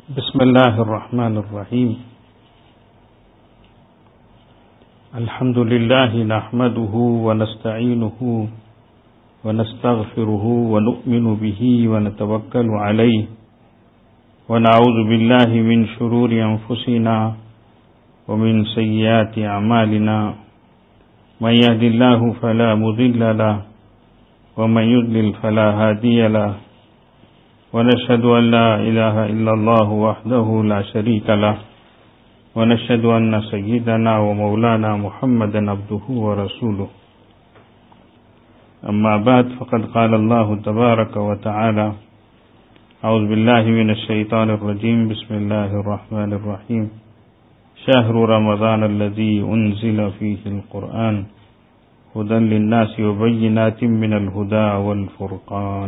بسم الله الرحمن الرحيم. الحمد لله نحمده ونستعينه ونستغفره ونؤمن به ونتوكل عليه ونعوذ بالله من شرور أنفسنا ومن سيئات أعمالنا. من يهد الله فلا مضل له ومن يضلل فلا هادي له. ونشهد أن لا إله إلا الله وحده لا شريك له ونشهد أن سيدنا ومولانا محمدا عبده ورسوله. أما بعد فقد قال الله تبارك وتعالى: أعوذ بالله من الشيطان الرجيم. بسم الله الرحمن الرحيم. شهر رمضان الذي أنزل فيه القرآن هدى للناس وبينات من الهدى والفرقان.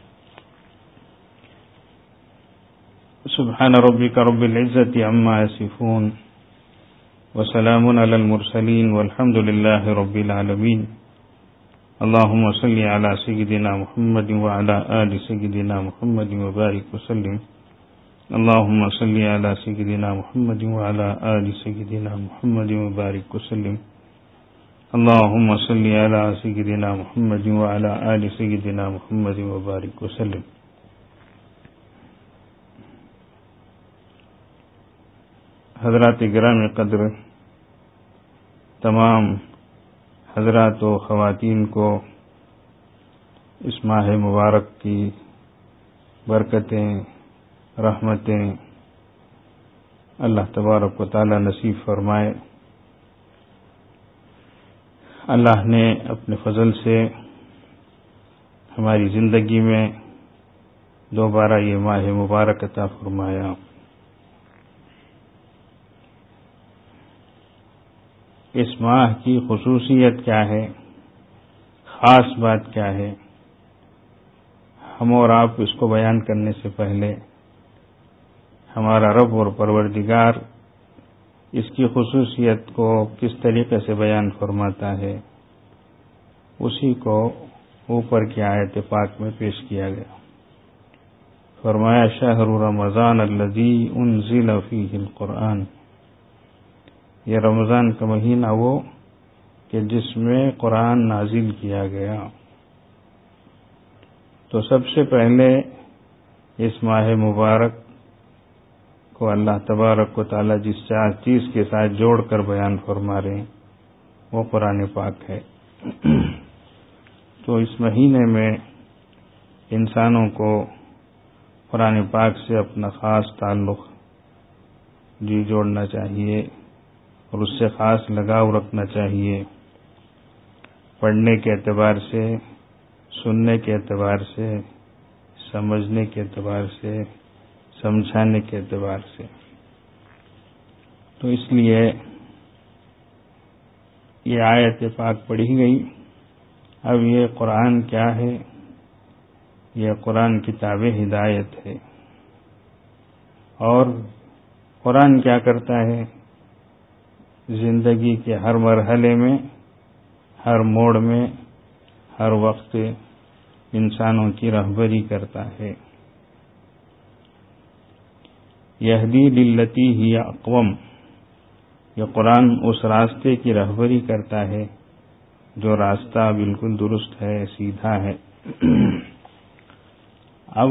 سبحان ربك رب العزة عما يصفون وسلام على المرسلين والحمد لله رب العالمين. اللهم صل على سيدنا محمد وعلى آل سيدنا محمد وبارك وسلم. اللهم صل على سيدنا محمد وعلى آل سيدنا محمد وبارك وسلم. اللهم صل على سيدنا محمد وعلى آل سيدنا محمد وبارك وسلم. حضرات گرامی قدر، تمام حضرات و خواتین کو اس ماہ مبارک کی برکتیں، رحمتیں اللہ تبارک و تعالی نصیب فرمائے. اللہ نے اپنے فضل سے ہماری زندگی میں دوبارہ یہ ماہ مبارک عطا فرمایا. اس ماہ کی خصوصیت کیا ہے، خاص بات کیا ہے، ہم اور آپ اس کو بیان کرنے سے پہلے ہمارا رب اور پروردگار اس کی خصوصیت کو کس طریقے سے بیان فرماتا ہے، اسی کو اوپر کی آیت پاک میں پیش کیا گیا. فرمایا: شہر رمضان الذی انزل فیہ القرآن. یہ رمضان کا مہینہ وہ کہ جس میں قرآن نازل کیا گیا. تو سب سے پہلے اس ماہ مبارک کو اللہ تبارک و تعالی جس چیز کے ساتھ جوڑ کر بیان فرما رہے ہیں وہ قرآن پاک ہے. تو اس مہینے میں انسانوں کو قرآن پاک سے اپنا خاص تعلق جوڑنا چاہیے اور اس سے خاص لگاؤ رکھنا چاہیے. پڑھنے کے اعتبار سے، سننے کے اعتبار سے، سمجھنے کے اعتبار سے، سمجھانے کے اعتبار سے. تو اس لیے یہ آیت پاک پڑھی گئی. اب یہ قرآن کیا ہے؟ یہ قرآن کتاب ہدایت ہے. اور قرآن کیا کرتا ہے؟ زندگی کے ہر مرحلے میں، ہر موڑ میں، ہر وقت انسانوں کی رہبری کرتا ہے. یہدی للتی ہی اقوم. یہ قرآن اس راستے کی رہبری کرتا ہے جو راستہ بالکل درست ہے، سیدھا ہے. اب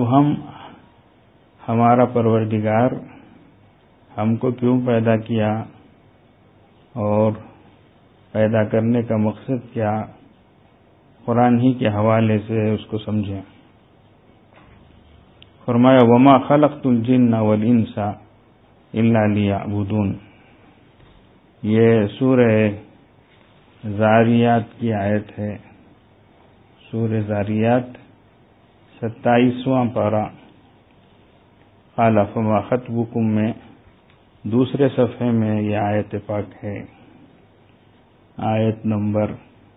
ہمارا پروردگار ہم کو کیوں پیدا کیا اور پیدا کرنے کا مقصد کیا، قرآن ہی کے حوالے سے اس کو سمجھیں. فرمایا: وما خلقت الجن والانس الا لیعبدون. یہ سورہ ذاریات کی آیت ہے. سورہ ذاریات 27واں پارہ. قال فما خطبکم میں دوسرے صفحے میں یہ آیت پاک ہے. آیت نمبر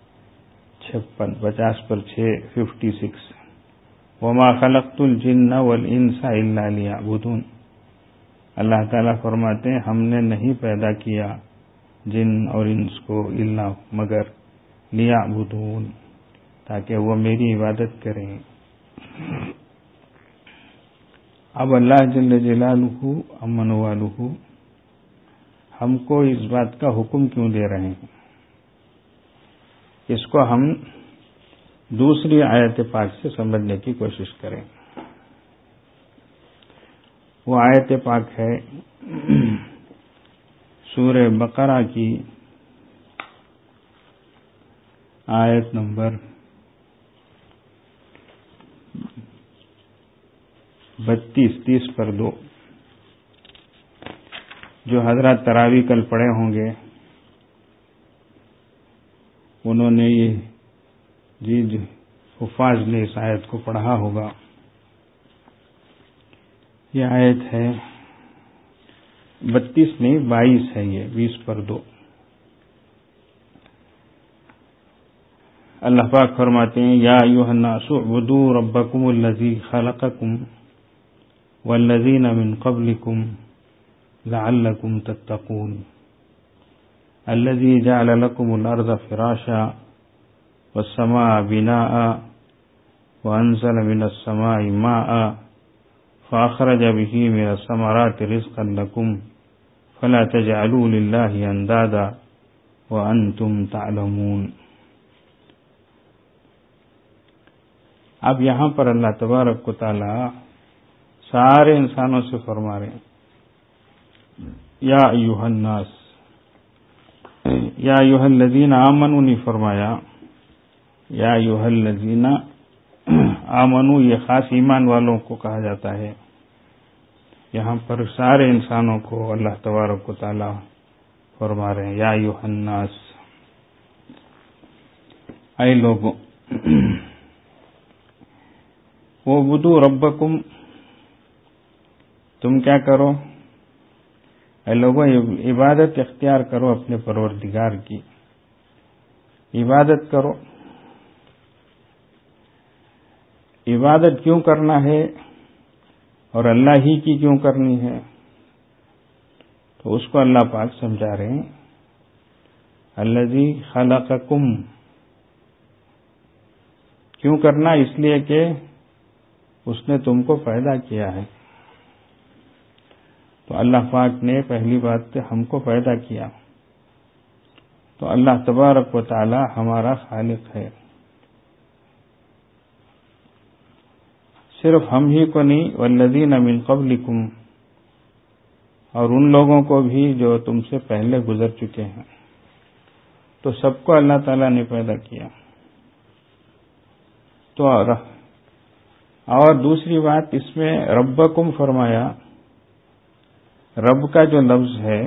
50 پر 56. وما خلقت الجن والانس الا لیعبدون. اللہ تعالیٰ فرماتے ہیں ہم نے نہیں پیدا کیا جن اور انس کو الا مگر لیعبدون، تاکہ وہ میری عبادت کریں. اب اللہ جل جلالہ امن والہ ہم کو اس بات کا حکم کیوں دے رہے ہیں؟ اس کو ہم دوسری آیت پاک سے سمجھنے کی کوشش کریں۔ وہ آیت پاک ہے سورہ بقرہ کی آیت نمبر 32 پر 2۔ جو حضرات تراویح کل پڑھے ہوں گے انہوں نے یہ حفاظ نے اس آیت کو پڑھا ہوگا۔ یہ آیت ہے 32 نہیں 22 ہے، یہ 20 پر 2۔ اللہ پاک فرماتے ہیں یا ایھا الناس اعبدوا ربکم الذی خلقکم والذین من قبلکم لعلکم تتقون الذی جعل لکم الارض فراشا والسماء بناء وانزل من السماء ماء فاخرج به من الثمرات رزقا لکم فلا تجعلوا للہ اندادا وانتم تعلمون۔ اب یہاں پر اللہ تبارک و تعالی سارے انسانوں سے فرما رہے ہیں یا ایھا الناس، یا ایھا الذین آمنوا نہیں فرمایا، یا ایھا الذین آمنوا یہ خاص ایمان والوں کو کہا جاتا ہے۔ یہاں پر سارے انسانوں کو اللہ تبارک و تعالی فرما رہے ہیں یا ایھا الناس، اے لوگوں اعبدوا ربکم، تم کیا کرو اے لوگوں، عبادت اختیار کرو اپنے پروردگار کی، عبادت کرو۔ عبادت کیوں کرنا ہے اور اللہ ہی کی کیوں کرنی ہے؟ تو اس کو اللہ پاک سمجھا رہے ہیں الذی خلقکم، کیوں کرنا؟ اس لیے کہ اس نے تم کو پیدا کیا ہے۔ تو اللہ پاک نے پہلی بات ہم کو پیدا کیا، تو اللہ تبارک و تعالی ہمارا خالق ہے۔ صرف ہم ہی کو نہیں، والذین من قبلکم، اور ان لوگوں کو بھی جو تم سے پہلے گزر چکے ہیں، تو سب کو اللہ تعالی نے پیدا کیا۔ تو اور دوسری بات اس میں ربکم فرمایا، رب کا جو لفظ ہے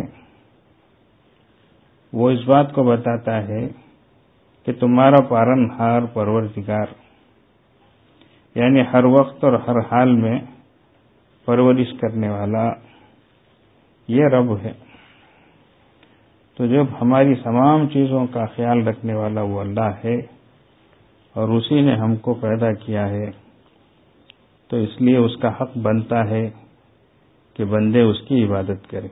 وہ اس بات کو بتاتا ہے کہ تمہارا پالنہار پروردگار، یعنی ہر وقت اور ہر حال میں پرورش کرنے والا یہ رب ہے۔ تو جب ہماری تمام چیزوں کا خیال رکھنے والا وہ اللہ ہے اور اسی نے ہم کو پیدا کیا ہے، تو اس لیے اس کا حق بنتا ہے کہ بندے اس کی عبادت کریں۔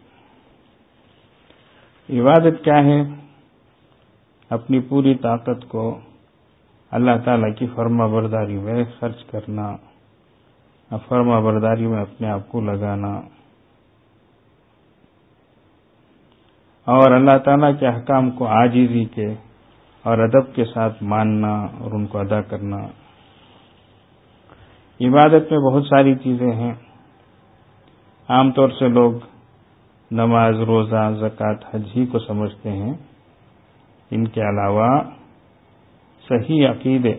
عبادت کیا ہے؟ اپنی پوری طاقت کو اللہ تعالیٰ کی فرما برداری میں خرچ کرنا، فرما برداری میں اپنے آپ کو لگانا، اور اللہ تعالیٰ کے احکام کو عاجزی کے اور ادب کے ساتھ ماننا اور ان کو ادا کرنا۔ عبادت میں بہت ساری چیزیں ہیں۔ عام طور سے لوگ نماز، روزہ، زکوٰۃ، حج ہی کو سمجھتے ہیں۔ ان کے علاوہ صحیح عقیدے،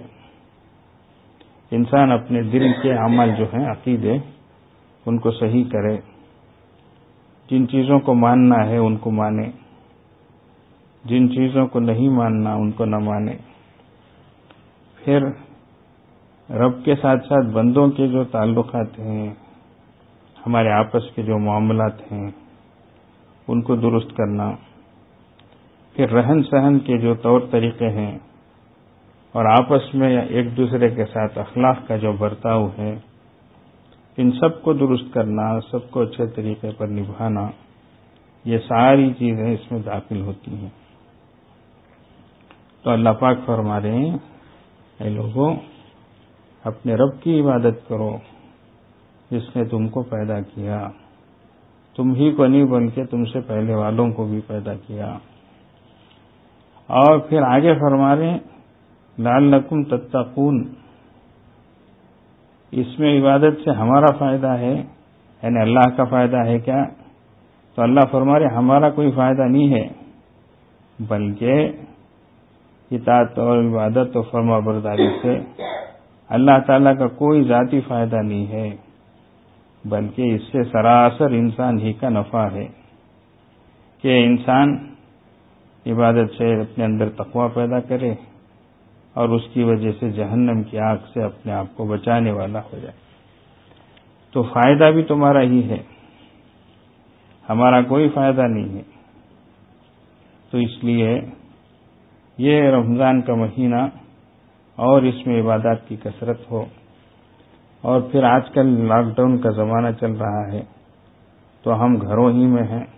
انسان اپنے دل کے عمل جو ہیں عقیدے ان کو صحیح کرے، جن چیزوں کو ماننا ہے ان کو مانے، جن چیزوں کو نہیں ماننا ان کو نہ مانے۔ پھر رب کے ساتھ ساتھ بندوں کے جو تعلقات ہیں، ہمارے آپس کے جو معاملات ہیں ان کو درست کرنا، پھر رہن سہن کے جو طور طریقے ہیں اور آپس میں ایک دوسرے کے ساتھ اخلاق کا جو برتاؤ ہے، ان سب کو درست کرنا، سب کو اچھے طریقے پر نبھانا، یہ ساری چیزیں اس میں داخل ہوتی ہیں۔ تو اللہ پاک فرما رہے ہیں اے لوگوں، اپنے رب کی عبادت کرو، جس نے تم کو پیدا کیا، تم ہی کو نہیں بلکہ تم سے پہلے والوں کو بھی پیدا کیا۔ اور پھر آگے فرما رہے ہیں لعلکم تتقون، اس میں عبادت سے ہمارا فائدہ ہے، یعنی اللہ کا فائدہ ہے کیا؟ تو اللہ فرما رہے ہمارا کوئی فائدہ نہیں ہے، بلکہ اطاعت اور عبادت و فرما برداری سے اللہ تعالیٰ کا کوئی ذاتی فائدہ نہیں ہے، بلکہ اس سے سراسر انسان ہی کا نفع ہے کہ انسان عبادت سے اپنے اندر تقوی پیدا کرے اور اس کی وجہ سے جہنم کی آگ سے اپنے آپ کو بچانے والا ہو جائے۔ تو فائدہ بھی تمہارا ہی ہے، ہمارا کوئی فائدہ نہیں ہے۔ تو اس لیے یہ رمضان کا مہینہ اور اس میں عبادات کی کثرت ہو، اور پھر آج کل لاک ڈاؤن کا زمانہ چل رہا ہے تو ہم گھروں ہی میں ہیں،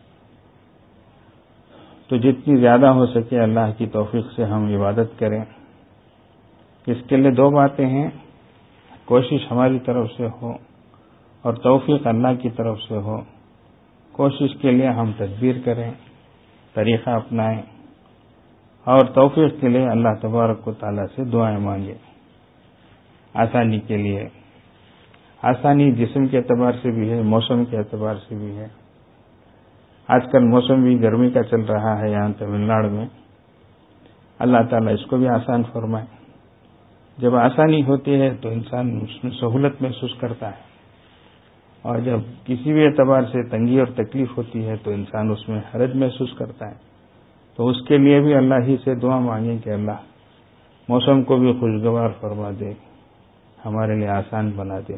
تو جتنی زیادہ ہو سکے اللہ کی توفیق سے ہم عبادت کریں۔ اس کے لیے دو باتیں ہیں، کوشش ہماری طرف سے ہو اور توفیق اللہ کی طرف سے ہو۔ کوشش کے لیے ہم تدبیر کریں، طریقہ اپنائیں، اور توفیق کے لیے اللہ تبارک و تعالیٰ سے دعائیں مانگیں آسانی کے لیے۔ آسانی جسم کے اعتبار سے بھی ہے، موسم کے اعتبار سے بھی ہے۔ آج کل موسم بھی گرمی کا چل رہا ہے یہاں تمل ناڈو میں، اللہ تعالیٰ اس کو بھی آسان فرمائے۔ جب آسانی ہوتی ہے تو انسان اس میں سہولت محسوس کرتا ہے، اور جب کسی بھی اعتبار سے تنگی اور تکلیف ہوتی ہے تو انسان اس میں حرج محسوس کرتا ہے۔ تو اس کے لیے بھی اللہ ہی سے دعا مانگیں کہ اللہ موسم کو بھی خوشگوار فرما دے، ہمارے لیے آسان بنا دے۔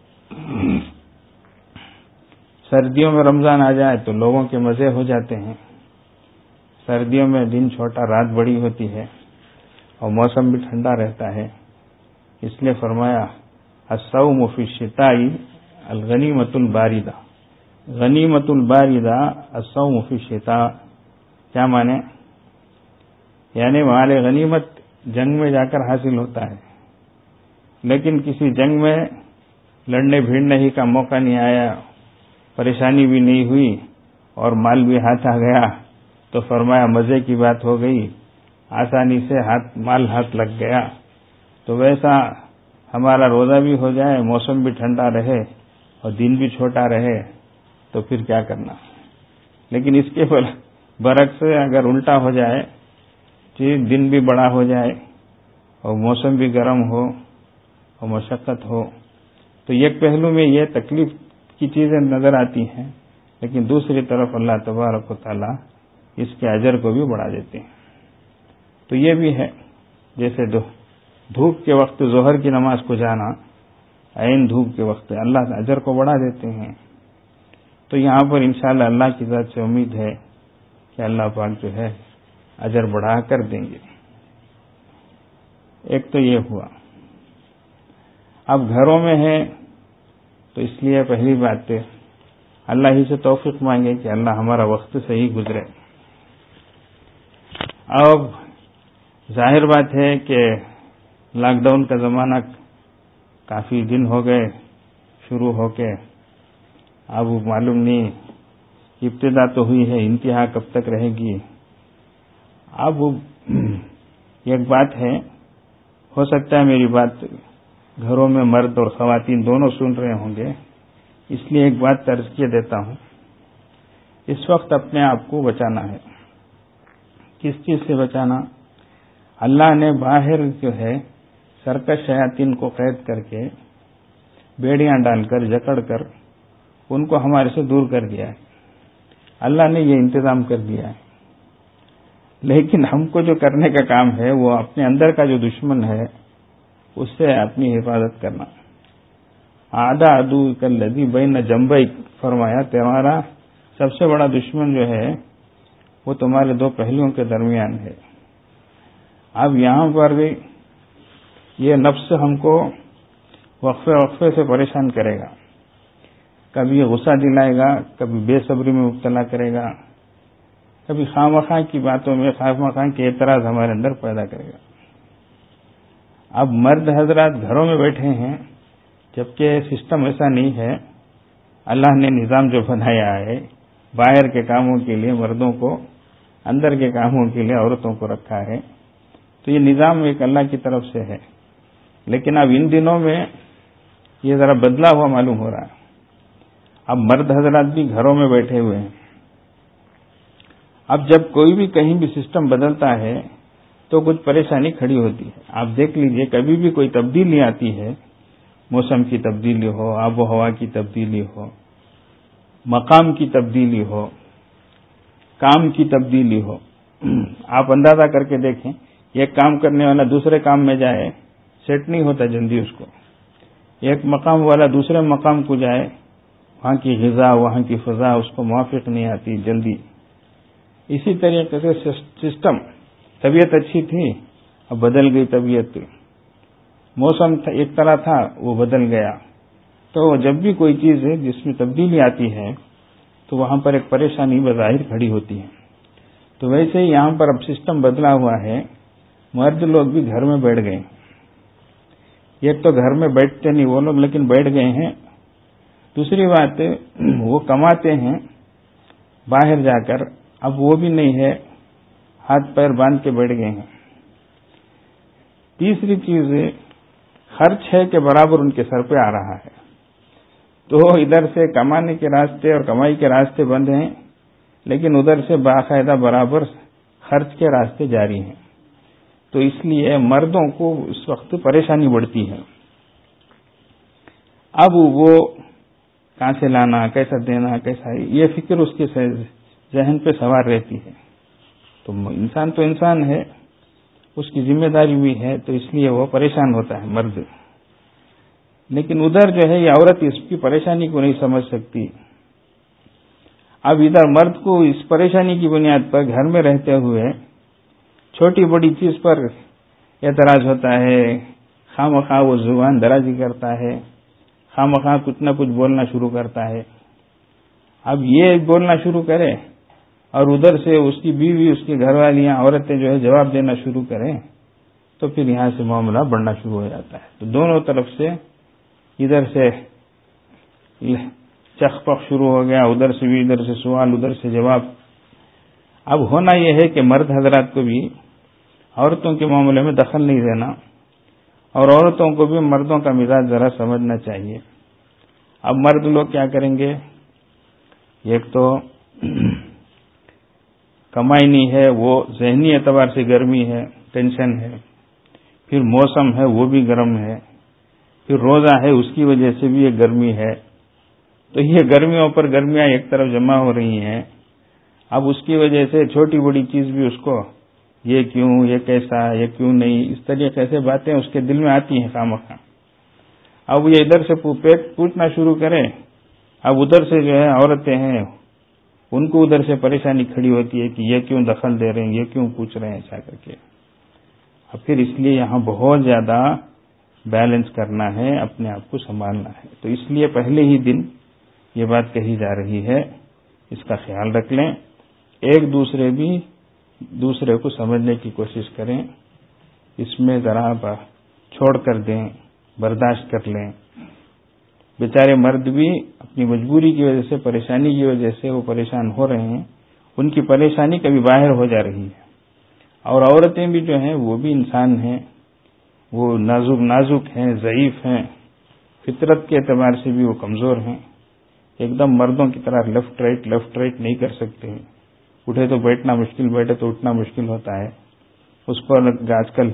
سردیوں میں رمضان آ جائے تو لوگوں کے مزے ہو جاتے ہیں۔ سردیوں میں دن چھوٹا رات بڑی ہوتی ہے اور موسم بھی ٹھنڈا رہتا ہے، اس لیے فرمایا الصوم فی الشتاء الغنیمۃ الباردہ، غنیمۃ الباردہ الصوم فی الشتاء۔ کیا مانے؟ یعنی مال غنیمت جنگ میں جا کر حاصل ہوتا ہے، لیکن کسی جنگ میں لڑنے بھیڑنے ہی کا موقع نہیں آیا، پریشانی بھی نہیں ہوئی اور مال بھی ہاتھ آ گیا، تو فرمایا مزے کی بات ہو گئی، آسانی سے مال ہاتھ لگ گیا۔ تو ویسا ہمارا روزہ بھی ہو جائے، موسم بھی ٹھنڈا رہے اور دن بھی چھوٹا رہے تو پھر کیا کرنا۔ لیکن اس کے برعکس اگر الٹا ہو جائے کہ دن بھی بڑا ہو جائے اور موسم بھی گرم ہو اور مشقت ہو، تو ایک پہلو میں یہ تکلیف کی چیزیں نظر آتی ہیں، لیکن دوسری طرف اللہ تبارک و تعالی اس کے اجر کو بھی بڑھا دیتے ہیں۔ تو یہ بھی ہے، جیسے دھوپ کے وقت ظہر کی نماز کو جانا، عین دھوپ کے وقت اللہ اجر کو بڑھا دیتے ہیں۔ تو یہاں پر انشاءاللہ اللہ کی ذات سے امید ہے کہ اللہ پاک جو ہے اجر بڑھا کر دیں گے۔ ایک تو یہ ہوا۔ اب گھروں میں ہے تو اس لیے پہلی بات اللہ ہی سے توفیق مانگے کہ اللہ ہمارا وقت صحیح گزرے۔ اب ظاہر بات ہے کہ لاک ڈاؤن کا زمانہ کافی دن ہو گئے شروع ہو کے، اب معلوم نہیں ابتدا تو ہوئی ہے، انتہا کب تک رہے گی۔ اب ایک بات ہے، ہو سکتا ہے میری بات گھروں میں مرد اور خواتین دونوں سن رہے ہوں گے، اس لیے ایک بات ترجیح دیتا ہوں۔ اس وقت اپنے آپ کو بچانا ہے۔ کس چیز سے بچانا؟ اللہ نے باہر جو ہے سرکش شیاطین کو قید کر کے بیڑیاں ڈال کر جکڑ کر ان کو ہمارے سے دور کر دیا ہے، اللہ نے یہ انتظام کر دیا ہے۔ لیکن ہم کو جو کرنے کا کام ہے وہ اپنے اندر کا جو دشمن ہے اس سے اپنی حفاظت کرنا۔ آدھا عدو کالذی بین جنبیک، فرمایا تمہارا سب سے بڑا دشمن جو ہے وہ تمہارے دو پہلوؤں کے درمیان ہے۔ اب یہاں پر بھی یہ نفس ہم کو وقفے وقفے سے پریشان کرے گا، کبھی غصہ دلائے گا، کبھی بے صبری میں مبتلا کرے گا، کبھی خواہ کی باتوں میں خواہ کے اعتراض ہمارے اندر پیدا کرے گا۔ اب مرد حضرات گھروں میں بیٹھے ہیں جبکہ سسٹم ایسا نہیں ہے. اللہ نے نظام جو بنایا ہے باہر کے کاموں کے لیے مردوں کو، اندر کے کاموں کے لیے عورتوں کو رکھا ہے. تو یہ نظام ایک اللہ کی طرف سے ہے. لیکن اب ان دنوں میں یہ ذرا بدلا ہوا معلوم ہو رہا ہے. اب مرد حضرات بھی گھروں میں بیٹھے ہوئے ہیں. اب جب کوئی بھی کہیں بھی سسٹم بدلتا ہے تو کچھ پریشانی کھڑی ہوتی ہے. آپ دیکھ لیجئے کبھی بھی کوئی تبدیلی آتی ہے، موسم کی تبدیلی ہو، آب و ہوا کی تبدیلی ہو، مقام کی تبدیلی ہو، کام کی تبدیلی ہو. آپ اندازہ کر کے دیکھیں، ایک کام کرنے والا دوسرے کام میں جائے سیٹ نہیں ہوتا جلدی اس کو. ایک مقام والا دوسرے مقام کو جائے، وہاں کی غذا، وہاں کی فضا اس کو موافق نہیں آتی جلدی. اسی طریقے سے سسٹم، طبیعت اچھی تھی اب بدل گئی طبیعت، موسم ایک طرح تھا وہ بدل گیا. تو جب بھی کوئی چیز ہے جس میں تبدیلی آتی ہے تو وہاں پر ایک پریشانی بظاہر کھڑی ہوتی ہے. تو ویسے ہی یہاں پر اب سسٹم بدلا ہوا ہے، مرد لوگ بھی گھر میں بیٹھ گئے. ایک تو گھر میں بیٹھتے نہیں وہ لوگ، لیکن بیٹھ گئے ہیں. دوسری بات وہ کماتے ہیں باہر جا کر، اب وہ بھی نہیں ہے، ہاتھ پیر باندھ کے بیٹھ گئے ہیں. تیسری چیز خرچ ہے کہ برابر ان کے سر پہ آ رہا ہے. تو ادھر سے کمانے کے راستے اور کمائی کے راستے بند ہیں، لیکن ادھر سے باقاعدہ برابر خرچ کے راستے جاری ہیں. تو اس لیے مردوں کو اس وقت پریشانی بڑھتی ہے. اب وہ کہاں سے لانا، کیسا دینا، کیسا، یہ فکر اس کے ذہن پہ سوار رہتی ہے. تو انسان ہے، اس کی ذمہ داری بھی ہے، تو اس لیے وہ پریشان ہوتا ہے مرد. لیکن ادھر جو ہے یہ عورت اس کی پریشانی کو نہیں سمجھ سکتی. اب ادھر مرد کو اس پریشانی کی بنیاد پر گھر میں رہتے ہوئے چھوٹی بڑی چیز پر اعتراض ہوتا ہے، خواہ مخواہ وہ زبان درازی کرتا ہے، خواہ مخواہ کچھ نہ کچھ بولنا شروع کرتا ہے. اب یہ بولنا شروع کرے اور ادھر سے اس کی بیوی، اس کی گھر والیاں، عورتیں جو ہے جواب دینا شروع کریں تو پھر یہاں سے معاملہ بڑھنا شروع ہو جاتا ہے. تو دونوں طرف سے ادھر سے چخ پخ شروع ہو گیا، ادھر سے بھی، ادھر سے سوال، ادھر سے جواب. اب ہونا یہ ہے کہ مرد حضرات کو بھی عورتوں کے معاملے میں دخل نہیں دینا، اور عورتوں کو بھی مردوں کا مزاج ذرا سمجھنا چاہیے. اب مرد لوگ کیا کریں گے؟ ایک تو کمائی نہیں ہے، وہ ذہنی اعتبار سے گرمی ہے، ٹینشن ہے. پھر موسم ہے وہ بھی گرم ہے. پھر روزہ ہے اس کی وجہ سے بھی ایک گرمی ہے. تو یہ گرمیوں پر گرمیاں ایک طرف جمع ہو رہی ہیں. اب اس کی وجہ سے چھوٹی بڑی چیز بھی اس کو، یہ کیوں، یہ کیسا، یہ کیوں نہیں، اس طریقے سے باتیں اس کے دل میں آتی ہیں خامخواہ. اب یہ ادھر سے پوچھنا شروع کرے، اب ادھر سے جو ہے عورتیں ہیں ان کو ادھر سے پریشانی کھڑی ہوتی ہے کہ یہ کیوں دخل دے رہے ہیں، یہ کیوں پوچھ رہے ہیں ایسا کر کے. اب پھر اس لیے یہاں بہت زیادہ بیلنس کرنا ہے، اپنے آپ کو سنبھالنا ہے. تو اس لیے پہلے ہی دن یہ بات کہی جا رہی ہے، اس کا خیال رکھ لیں. ایک دوسرے کو سمجھنے کی کوشش کریں، اس میں ذرا چھوڑ کر دیں، برداشت کر لیں. بیچارے مرد بھی اپنی مجبوری کی وجہ سے، پریشانی کی وجہ سے وہ پریشان ہو رہے ہیں. ان کی پریشانی کبھی باہر ہو جا رہی ہے. اور عورتیں بھی جو ہیں وہ بھی انسان ہیں، وہ نازک ہیں، ضعیف ہیں، فطرت کے اعتبار سے بھی وہ کمزور ہیں. ایک دم مردوں کی طرح لیفٹ رائٹ نہیں کر سکتے ہیں. اٹھے تو بیٹھنا مشکل، بیٹھے تو اٹھنا مشکل ہوتا ہے. اس پر آج کل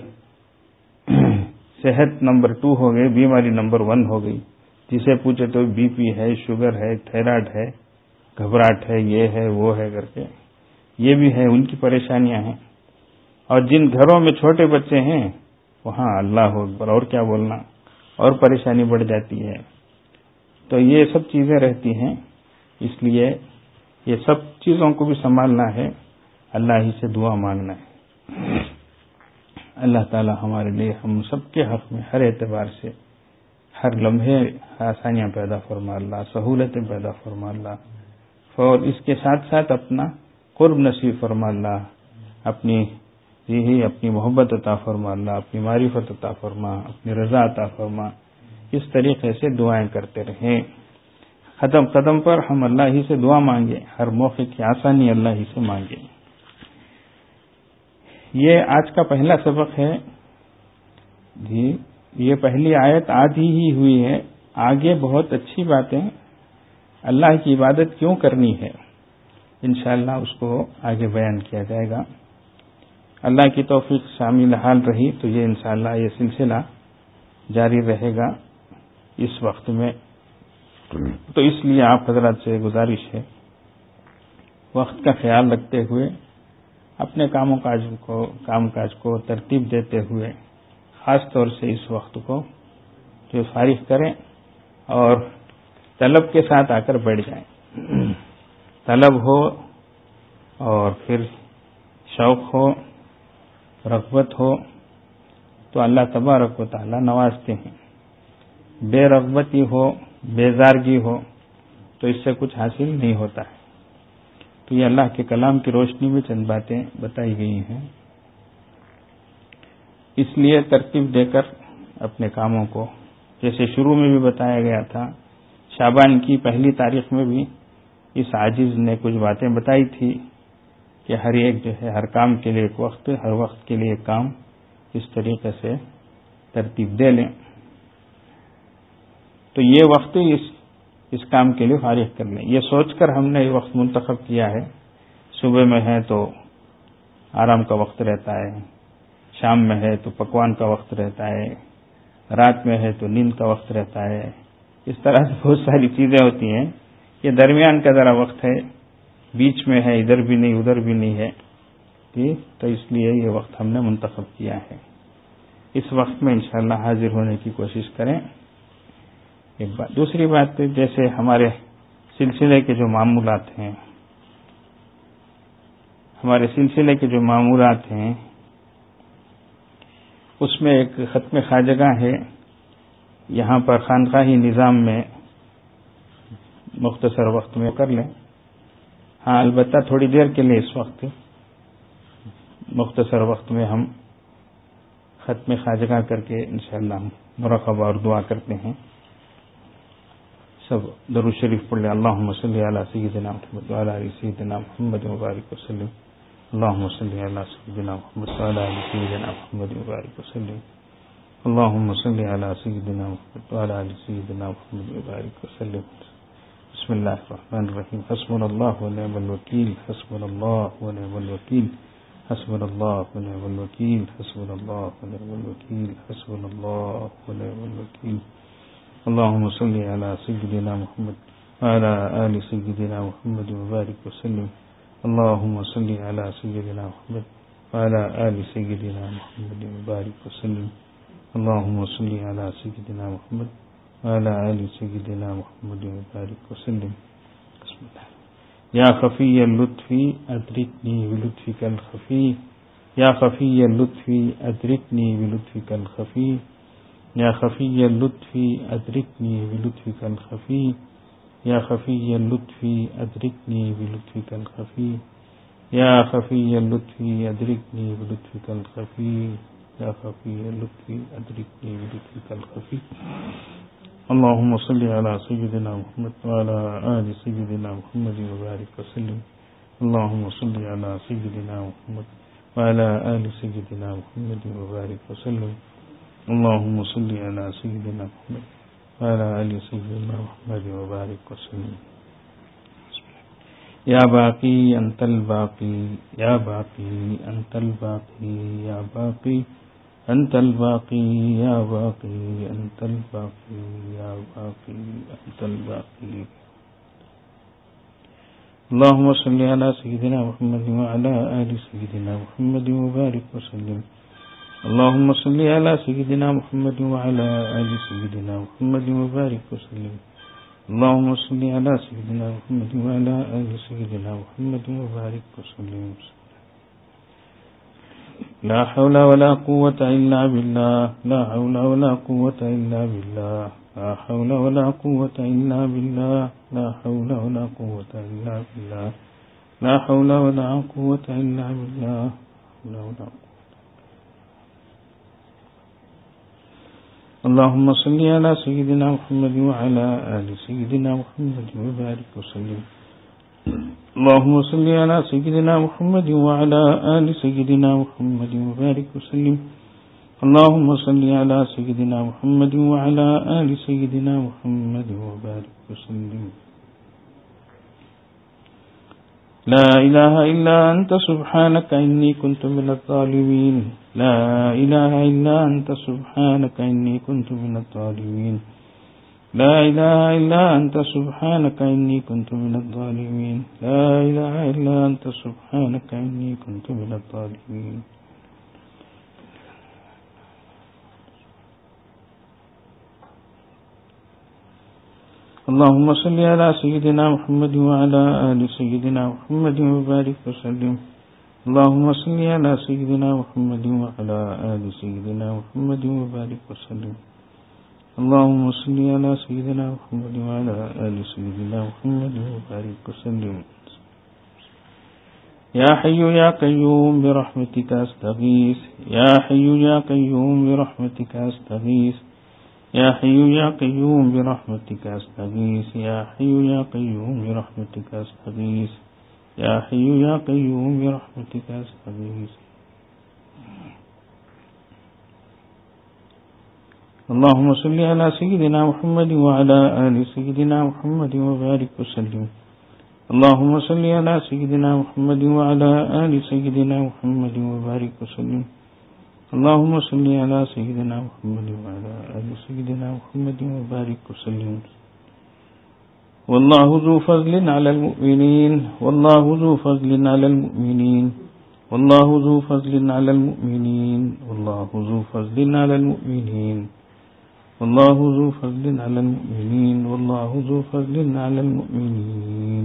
صحت نمبر 2 ہو گئی، بیماری نمبر 1 ہو گئی. جسے پوچھے تو بی پی ہے، شوگر ہے، تھائرائیڈ ہے، گھبراہٹ ہے، یہ ہے وہ ہے کر کے یہ بھی ہے، ان کی پریشانیاں ہیں. اور جن گھروں میں چھوٹے بچے ہیں وہاں اللہ اکبر، اور کیا بولنا، اور پریشانی بڑھ جاتی ہے. تو یہ سب چیزیں رہتی ہیں. اس لیے یہ سب چیزوں کو بھی سنبھالنا ہے، اللہ ہی سے دعا مانگنا ہے. اللہ تعالی ہمارے لیے، ہم سب کے حق میں ہر اعتبار سے ہر لمحے آسانیاں پیدا فرما اللہ، سہولتیں پیدا فرما اللہ، اور اس کے ساتھ ساتھ اپنا قرب نصیب فرما اللہ، اپنی محبت عطا فرما اللہ، اپنی معرفت عطا فرما، اپنی رضا عطا فرما. اس طریقے سے دعائیں کرتے رہیں. قدم قدم پر ہم اللہ ہی سے دعا مانگیں، ہر موقع کی آسانی اللہ ہی سے مانگیں. یہ آج کا پہلا سبق ہے جی. یہ پہلی آیت آدھی ہی ہوئی ہے، آگے بہت اچھی باتیں اللہ کی عبادت کیوں کرنی ہے انشاءاللہ اس کو آگے بیان کیا جائے گا. اللہ کی توفیق شامل حال رہی تو یہ انشاءاللہ یہ سلسلہ جاری رہے گا اس وقت میں. تو اس لیے آپ حضرات سے گزارش ہے وقت کا خیال رکھتے ہوئے اپنے کام کاج کو ترتیب دیتے ہوئے خاص طور سے اس وقت کو جو فارغ کریں اور طلب کے ساتھ آ کر بیٹھ جائیں. طلب ہو اور پھر شوق ہو، رغبت ہو تو اللہ تبارک و تعالی نوازتے ہیں. بے رغبتی ہو، بیزارگی ہو تو اس سے کچھ حاصل نہیں ہوتا ہے. تو یہ اللہ کے کلام کی روشنی میں چند باتیں بتائی گئی ہیں. اس لیے ترتیب دے کر اپنے کاموں کو، جیسے شروع میں بھی بتایا گیا تھا، شعبان کی پہلی تاریخ میں بھی اس عاجز نے کچھ باتیں بتائی تھی کہ ہر ایک جو ہے ہر کام کے لیے ایک وقت، ہر وقت کے لیے ایک کام اس طریقے سے ترتیب دے لیں. تو یہ وقت اس کام کے لیے فارغ کر لیں. یہ سوچ کر ہم نے یہ وقت منتخب کیا ہے. صبح میں ہے تو آرام کا وقت رہتا ہے، شام میں ہے تو پکوان کا وقت رہتا ہے، رات میں ہے تو نیند کا وقت رہتا ہے. اس طرح سے بہت ساری چیزیں ہوتی ہیں. یہ درمیان کا ذرا وقت ہے، بیچ میں ہے، ادھر بھی نہیں ادھر بھی نہیں ہے. تو اس لیے یہ وقت ہم نے منتخب کیا ہے. اس وقت میں انشاءاللہ حاضر ہونے کی کوشش کریں. ایک بات. دوسری بات، جیسے ہمارے سلسلے کے جو معمولات ہیں اس میں ایک ختم خواجگاہ ہے. یہاں پر خانقاہی نظام میں مختصر وقت میں کر لیں. ہاں البتہ تھوڑی دیر کے لیے اس وقت مختصر وقت میں ہم ختم خواجگاہ کر کے انشاءاللہ ہم مراقبہ اور دعا کرتے ہیں. سب درود شریف پڑھ لیں. اللہم صلی علی سیدنا محمد وعلی آل سیدنا محمد وبارک وسلم. اللہم صلی علی سیدنا محمد وعلی آل سیدنا محمد وبارک وسلم. اللہم صلی علی سیدنا محمد وعلی آل سیدنا محمد وبارک وسلم. بسم اللہ الرحمن الرحیم. حسبنا اللہ ونعم الوکیل، حسبنا اللہ ونعم الوکیل، حسبنا اللہ ونعم الوکیل، حسبنا اللہ ونعم الوکیل، حسبنا اللہ ونعم الوکیل. اللهم صل على سيدنا محمد وعلى آل سيدنا محمد وبارك وسلم. اللهم صل على سيدنا محمد وعلى آل سيدنا محمد وبارك وسلم. اللهم صل على سيدنا محمد وعلى آل سيدنا محمد وبارك وسلم. بسم الله. يا خفي اللطف أدركني بلطفك الخفي، يا خفي اللطف أدركني بلطفك الخفي، يا خفي اللطف أدركني بلطفك الخفي، يا خفي اللطف أدركني بلطفك الخفي، يا خفي اللطف أدركني بلطفك الخفي، يا خفي اللطف أدركني بلطفك الخفي. اللهم صل على سيدنا محمد وعلى آل سيدنا محمد وبارك وسلم. اللهم صل على سيدنا محمد وعلى آل سيدنا محمد وبارك وسلم. اللهم صل على سيدنا محمد وعلى آل سيدنا محمد وبارك وسلم. يا باقي أنت الباقي، يا باقي أنت الباقي، يا باقي أنت الباقي، يا باقي أنت الباقي، يا باقي أنت الباقي. اللهم صل على سيدنا محمد وعلى آل سيدنا محمد وبارك وسلم. اللهم صل على سيدنا محمد وعلى آل سيدنا محمد وبارك وسلم. اللهم صل على سيدنا محمد وعلى آل سيدنا محمد وبارك وسلم. لا حول ولا قوة إلا بالله، لا حول ولا قوة إلا بالله، لا حول ولا قوة إلا بالله، لا حول ولا قوة إلا بالله، لا حول ولا قوة إلا بالله، لا حول ولا قوة. اللهم صل على سيدنا محمد وعلى آل سيدنا محمد وبارك وسلم. اللهم صل على سيدنا محمد وعلى آل سيدنا محمد وبارك وسلم. اللهم صل على سيدنا محمد وعلى آل سيدنا محمد وبارك وسلم. لا إله إلا أنت سبحانك إني كنت من الظالمين. لا إله إلا أنت سبحانك إني كنت من الظالمين. لا إله إلا أنت سبحانك إني كنت من الظالمين. لا إله إلا أنت سبحانك إني كنت من الظالمين. اللهم صل على سيدنا محمد وعلى آل سيدنا محمد وبارك وسلم. اللهم صل على سيدنا محمد وعلى آل سيدنا محمد وبارك وسلم. اللهم صل على سيدنا محمد وعلى آل سيدنا محمد وبارك وسلم. يا حي يا قيوم برحمتك أستغيث. يا حي يا قيوم برحمتك أستغيث. يا حي يا قيوم برحمتك أستغيث. يا حي يا قيوم برحمتك أستغيث. يا حي يا قيوم برحمتك أستغيث. اللهم صل على سيدنا محمد وعلى آل سيدنا محمد وبارك وسلم. اللهم صل على سيدنا محمد وعلى آل سيدنا محمد وبارك وسلم. اللهم صل على سيدنا محمد وعلى آل سيدنا محمد وبارك وسلم. والله ذو فضل على المؤمنين. والله ذو فضل على المؤمنين. والله ذو فضل على المؤمنين. والله ذو فضل على المؤمنين. والله ذو فضل على المؤمنين. والله ذو فضل على المؤمنين.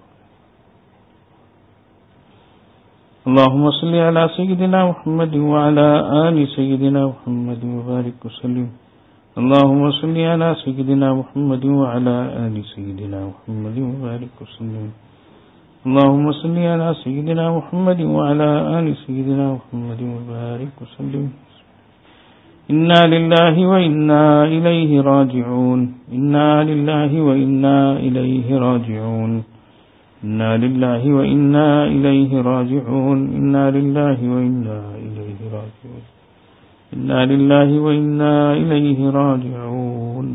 اللهم صل على سيدنا محمد وعلى آل سيدنا محمد وبارك وسلم. اللهم صل على سيدنا محمد وعلى آل سيدنا محمد وبارك وسلم. اللهم صل على سيدنا محمد وعلى آل سيدنا محمد وبارك وسلم. إنا لله وإنا إليه راجعون. إنا لله وإنا إليه راجعون. إنا لله وإنا إليه راجعون. إنا لله وإنا إليه راجعون. إنا لله وإنا إليه راجعون.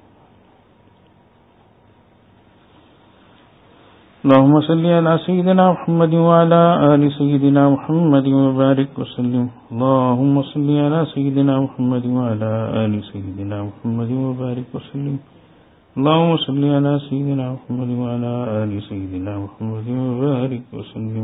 اللهم صل على سيدنا محمد وعلى آل سيدنا محمد وبارك وسلم. اللهم صل على سيدنا محمد وعلى آل سيدنا محمد وبارك وسلم. اللهم صل على سيدنا محمد وعلى آل سيدنا محمد وبارك وسلم.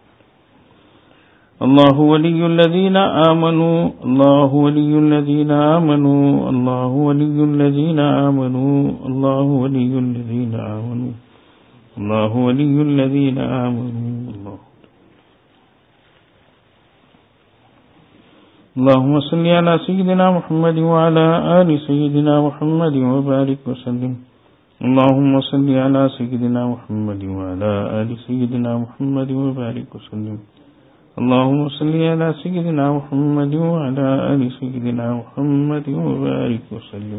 الله ولي الذين آمنوا. الله ولي الذين آمنوا. الله ولي الذين آمنوا. الله ولي الذين آمنوا. الله ولي الذين آمنوا. اللهم صل على سيدنا محمد وعلى آل سيدنا محمد وبارك وسلم. اللهم صل على سيدنا محمد وعلى آل سيدنا محمد وبارك وسلم. اللهم صل على سيدنا محمد وعلى آل سيدنا محمد وبارك وسلم.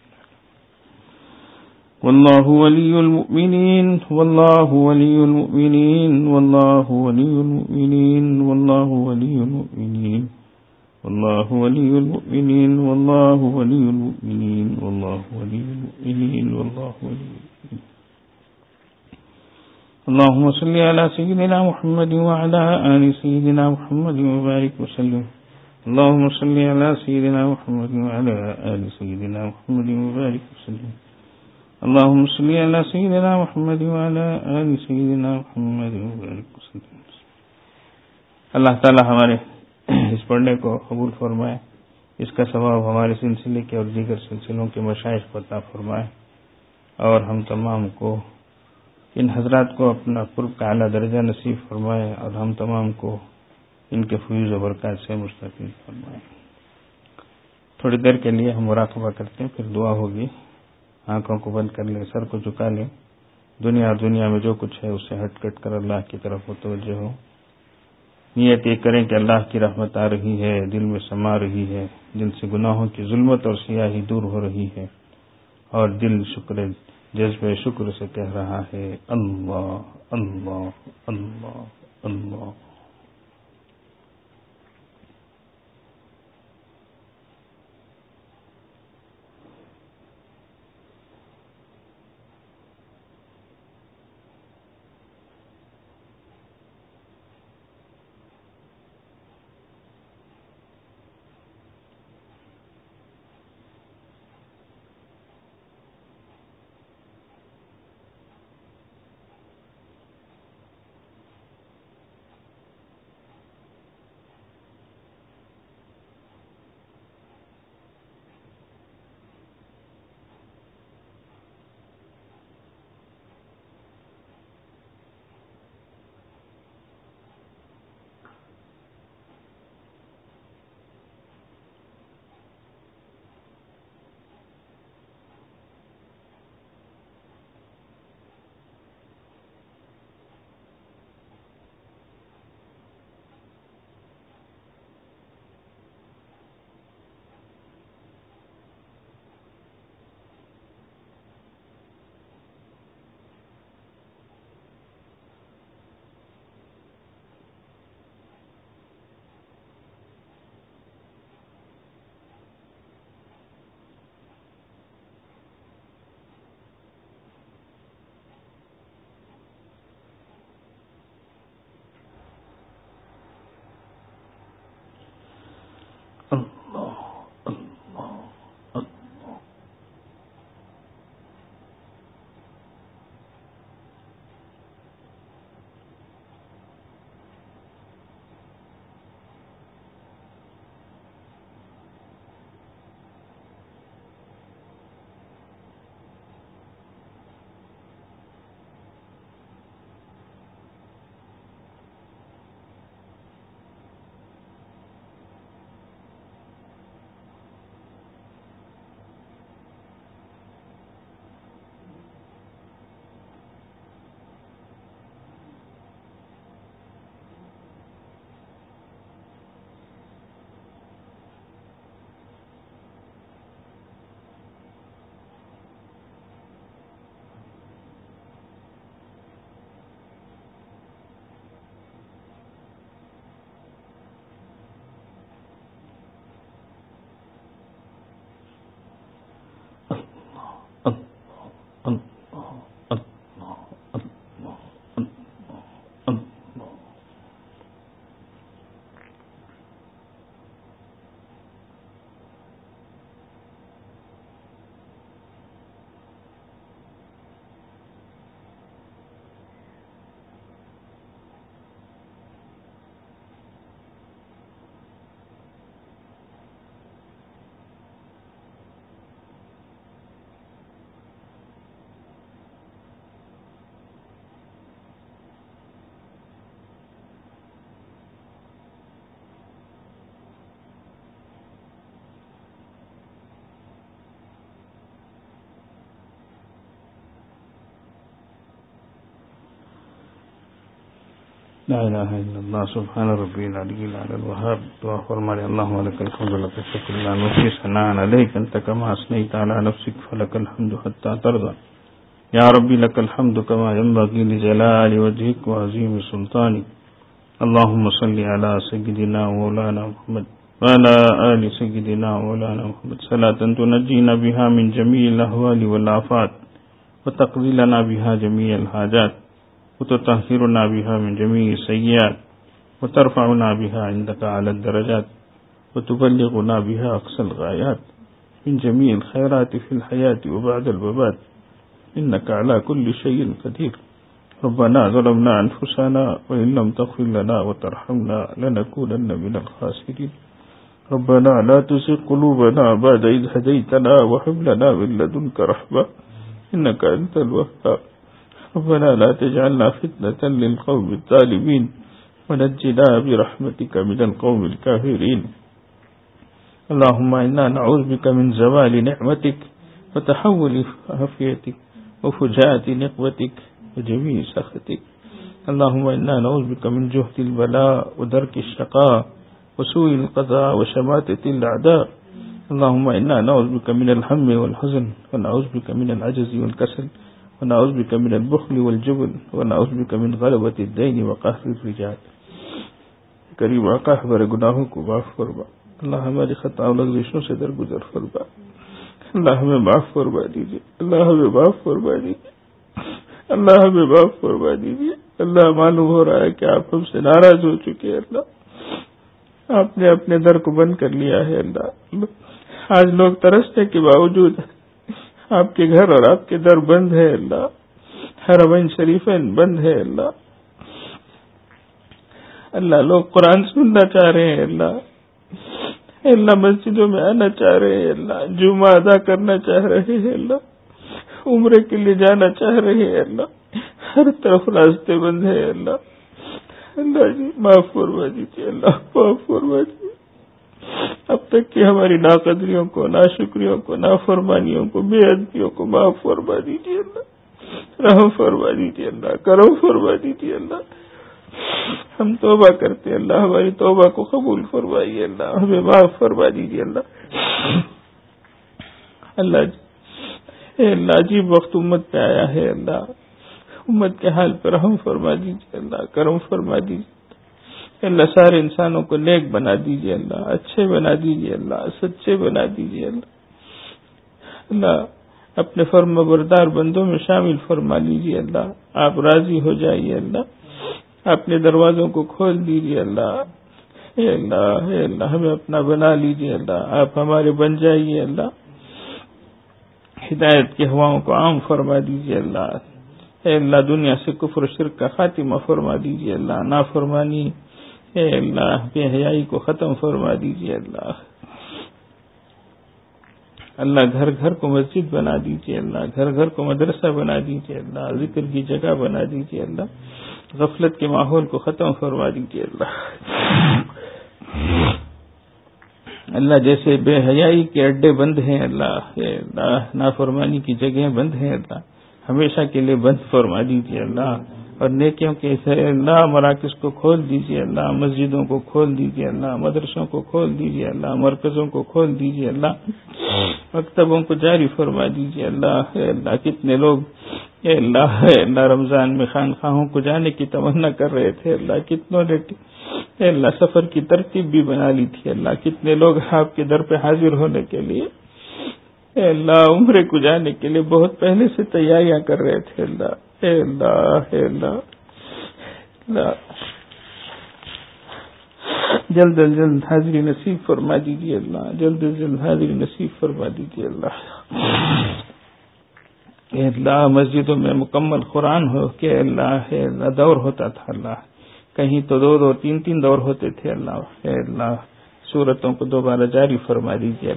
والله ولي المؤمنين. والله ولي المؤمنين. والله ولي المؤمنين. والله ولي المؤمنين. والله ولي المؤمنين. والله ولي المؤمنين. والله ولي المؤمنين. والله ولي المؤمنين. اللهم صل على سيدنا محمد وعلى آل سيدنا محمد وبارك وسلم. اللهم صل على سيدنا محمد وعلى آل سيدنا محمد وبارك وسلم. اللهم صل على سيدنا محمد وعلى آل سيدنا محمد وبارك وسلم. اللہ تعالی ہمارے اس پڑھنے کو قبول فرمائے. اس کا ثواب ہمارے سلسلے کے اور دیگر سلسلوں کے مشائخ کو عطا فرمائے اور ہم تمام کو ان حضرات کو اپنا قرب کا اعلیٰ درجہ نصیب فرمائے اور ہم تمام کو ان کے فیوز و برکات سے مستفید فرمائے. تھوڑی دیر کے لیے ہم مراقبہ کرتے ہیں، پھر دعا ہوگی. آنکھوں کو بند کر لیں، سر کو جھکا لیں. دنیا میں جو کچھ ہے اس سے ہٹ کٹ کر اللہ کی طرف متوجہ ہو. نیت یہ کریں کہ اللہ کی رحمت آ رہی ہے، دل میں سما رہی ہے، دل سے گناہوں کی ظلمت اور سیاہی دور ہو رہی ہے، اور دل جذبہ شکر سے کہہ رہا ہے اللہ اللہ اللہ اللہ۔ لا الہ الا اللہ سبحان ربی العلی الاعلی الوہاب۔ دعا فرمائے اللہم لک الحمد لک الشکر لا نحصی ثناء علیک انت کما اثنیت علی نفسک فلک الحمد حتی ترضى۔ یا ربی لک الحمد کما ينبغی لجلال وجهک وعظیم سلطانک۔ اللہم صلی علی سیدنا مولانا محمد وعلى آل سیدنا مولانا محمد صلاة تنجینا بها من جمیع الاحوال والآفات وتقضی لنا بها جمیع الحاجات وتطهرنا بها من جميع السيئات وترفعنا بها عندك على الدرجات وتبلغنا بها أقصى الغايات من جميع الخيرات في الحياة وبعد الوفاة إنك على كل شيء قدير۔ ربنا ظلمنا أنفسنا وإن لم تغفر لنا وترحمنا لنكونن من الخاسرين۔ ربنا لا تزغ قلوبنا بعد إذ هديتنا وهب لنا من لدنك رحمة إنك أنت الوهاب۔ ربنا لا تجعلنا فتنة للقوم الظالمين ونجنا برحمتك من القوم الكافرين۔ اللهم إنا نعوذ بك من زوال نعمتك وتحول عافيتك وفجاءة نقمتك وجميع سخطك اللهم إنا نعوذ بك من جهد البلاء ودرك الشقاء وسوء القضاء وشماتة الأعداء. اللهم إنا نعوذ بك من الهم والحزن ونعوذ بك من العجز والكسل ونعوذ بك من البخل والجبن ونعوذ بك من غلبة الدين وقهر الرجال. کریم آقا ہمارے گناہوں کو معاف فرما. اللہ ہماری خطا و لغزشوں سے درگزر فرما. اللہ ہمیں معاف فرما دیجیے. اللہ ہمیں معاف فرما دیجیے. اللہ ہمیں معاف فرما دیجیے. اللہ معلوم ہو رہا ہے کہ آپ ہم سے ناراض ہو چکے ہیں. اللہ آپ نے اپنے در کو بند کر لیا ہے. اللہ آج لوگ ترسنے کے باوجود آپ کے گھر اور آپ کے در بند ہے. اللہ حرمین شریفین بند ہے. اللہ لوگ قرآن سننا چاہ رہے ہیں. اللہ مسجدوں میں آنا چاہ رہے ہیں. اللہ جمعہ ادا کرنا چاہ رہے ہیں. اللہ عمرے کے لیے جانا چاہ رہے ہیں. اللہ ہر طرف راستے بند ہے. اللہ جی معاف فرما دیجیے. اللہ معاف فرما دیجیے. اب تک کہ ہماری ناقدریوں کو، ناشکریوں کو، نافرمانیوں کو، بے ادبیوں کو معاف فرما دیجیے. اللہ رحم فرما دیجیے. اللہ کرم فرما دیجیے. اللہ ہم توبہ کرتے ہیں. اللہ ہماری توبہ کو قبول فرمائیے. اللہ ہمیں معاف فرما دیجیے. اللہ عجیب وقت امت پہ آیا ہے. اللہ امت کے حال پر رحم فرما دیجیے. اللہ کرم فرما دیجیے. اللہ سارے انسانوں کو نیک بنا دیجیے. اللہ اچھے بنا دیجیے. اللہ سچے بنا دیجیے. اللہ اپنے فرم بردار بندوں میں شامل فرما لیجیے. اللہ آپ راضی ہو جائیے. اللہ اپنے دروازوں کو کھول دیجیے. اللہ ہمیں اپنا بنا لیجیے. اللہ آپ ہمارے بن جائیے. اللہ ہدایت کی ہواؤں کو عام فرما دیجیے. اللہ دنیا سے کفر و شرک کا خاتمہ فرما دیجیے. اللہ نافرمانی اللہ بے حیائی کو ختم فرما دیجیے. اللہ گھر گھر کو مسجد بنا دیجیے. اللہ گھر گھر کو مدرسہ بنا دیجیے. اللہ ذکر کی جگہ بنا دیجیے. اللہ غفلت کے ماحول کو ختم فرما دیجیے. اللہ جیسے بے حیائی کے اڈے بند ہیں. اللہ نافرمانی کی جگہیں بند ہیں. اللہ ہمیشہ کے لیے بند فرما دیجیے. اللہ اور نیکیوں کے اللہ مراکز کو کھول دیجیے. اللہ مسجدوں کو کھول دیجیے. اللہ مدرسوں کو کھول دیجیے. اللہ مرکزوں کو کھول دیجیے. اللہ مکتبوں کو جاری فرما دیجیے. اللہ کتنے لوگ اللہ رمضان میں خانقاہوں کو جانے کی تمنا کر رہے تھے. اللہ کتنوں نے اللہ سفر کی ترتیب بھی بنا لی تھی. اللہ کتنے لوگ آپ کے در پہ حاضر ہونے کے لیے اللہ عمرے کو جانے کے لیے بہت پہلے سے تیاریاں کر رہے تھے. اللہ جلد از جلد حاضری نصیب فرما دیجیے. اللہ جلد از جلد حاضری نصیب فرما دیجیے. اللہ مسجدوں میں مکمل قرآن ہو کہ اللہ دور ہوتا تھا. اللہ کہیں تو 2 3 دور ہوتے تھے. اللہ سورتوں کو دوبارہ جاری فرما دیجیے.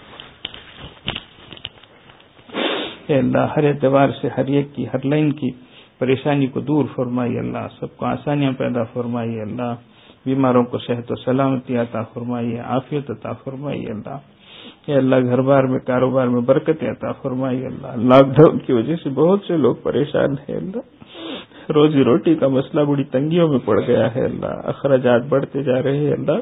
اللہ ہر اعتبار سے ہر ایک کی ہر لائن کی پریشانی کو دور فرمائیے. اللہ سب کو آسانیاں پیدا فرمائیے. اللہ بیماروں کو صحت و سلامتی عطا فرمائیے. عافیت عطا فرمائیے. اللہ گھر بار میں کاروبار میں برکتیں عطا فرمائیے. اللہ لاک ڈاؤن کی وجہ سے بہت سے لوگ پریشان ہیں. اللہ روزی روٹی کا مسئلہ بڑی تنگیوں میں پڑ گیا ہے. اللہ اخراجات بڑھتے جا رہے ہیں.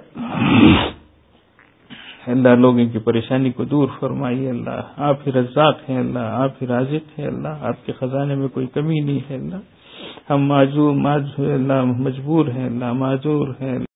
اللہ لوگوں کی پریشانی کو دور فرمائیے. اللہ آپ ہی رزاق ہیں. اللہ آپ ہی رازق ہیں. اللہ آپ کے خزانے میں کوئی کمی نہیں ہے. اللہ ہم مجبور ہیں. اللہ معذور ہیں.